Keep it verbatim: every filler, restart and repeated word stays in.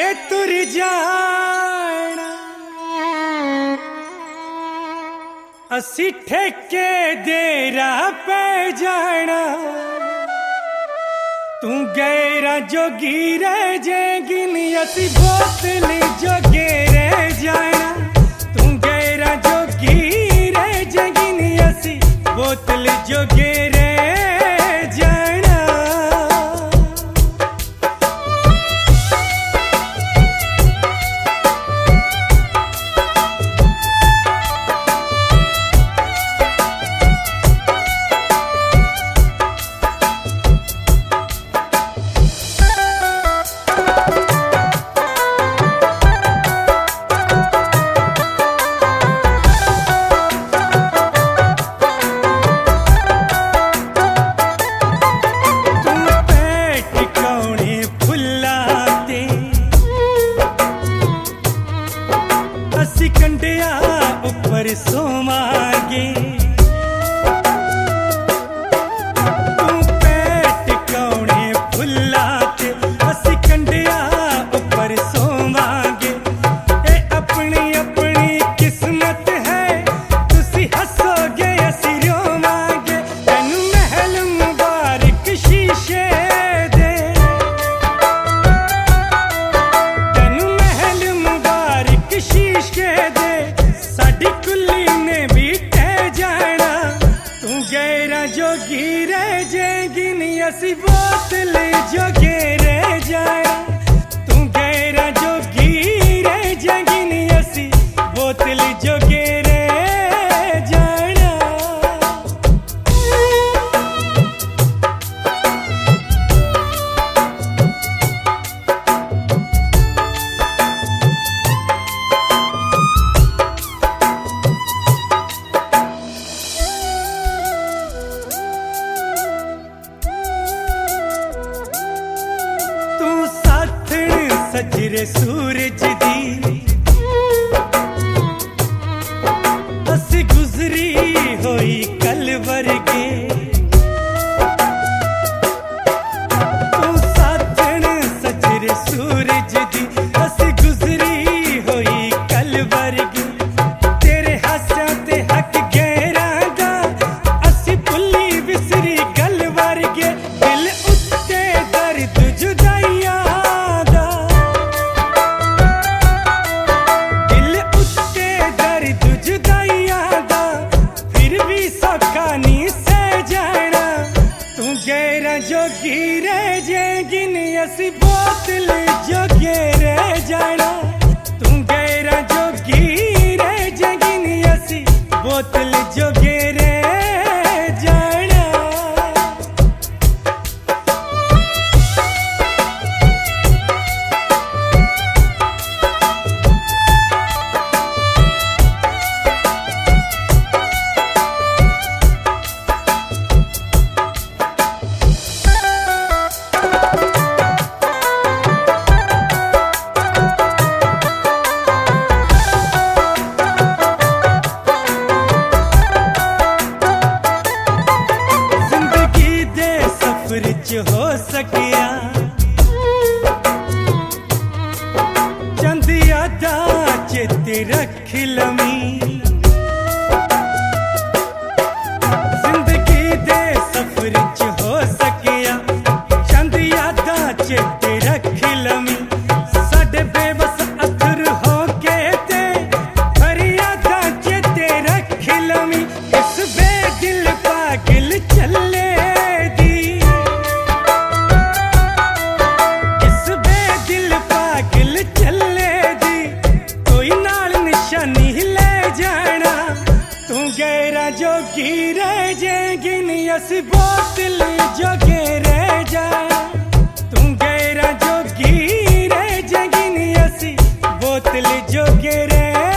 के तुर जाना असी ठेके देरा पे जाना तू गैरा जोगी रह जाएगी नी असी बोतल जोगे रह जाना तू गैरा जोगी रह जाएगी नी असी बोतल जोगे रह जाना। कंडिया ऊपर सोमागे तू पेट कौने फुलाते असी कंडिया ऊपर सोमागे ए अपनी अपनी किस्मत है तुसी हसोगे असी रोवांगे तेनू महल मुबारक शीशे दे तेनू महल मुबारक शीशे दे साडी कुल्ली ने भी टह जाना तू गैरा जोगी रह जाएगी नी असी बोतल जोगे रह जाना तू गैरा जोगी रह जाएगी नी असी बोतल जोगे रह जाना। सजरे सूरज दी असी गुजरी होई कल वर्गे तू साथन सजरे सूरज दी असी गुजरी होई कल वर्गे तेरे हास्या ते हक गहरा दा असी भुल्ली विसरी गल वर्गे दिल उत्ते दर्द जुदाइया जोगी रह जाएगी नी असी बोतल जोगे रह जाना तू गैरा जोगी रह जाएगी नी असी बोतल जोगे रह जाना। हो सकिया चंद यादा चित रख लमी जिंदगी दे सफर च हो सकिया चंद यादा चित रख लमी साडे बेबस अथर हो के ते फरियादा चित रख लमी इस बेदिल पागल चले जोगी रह जाएगी नी असी बोतल जोगे रह जाना तू गैरा जोगी रह जाएगी नी असी बोतल जोगे रह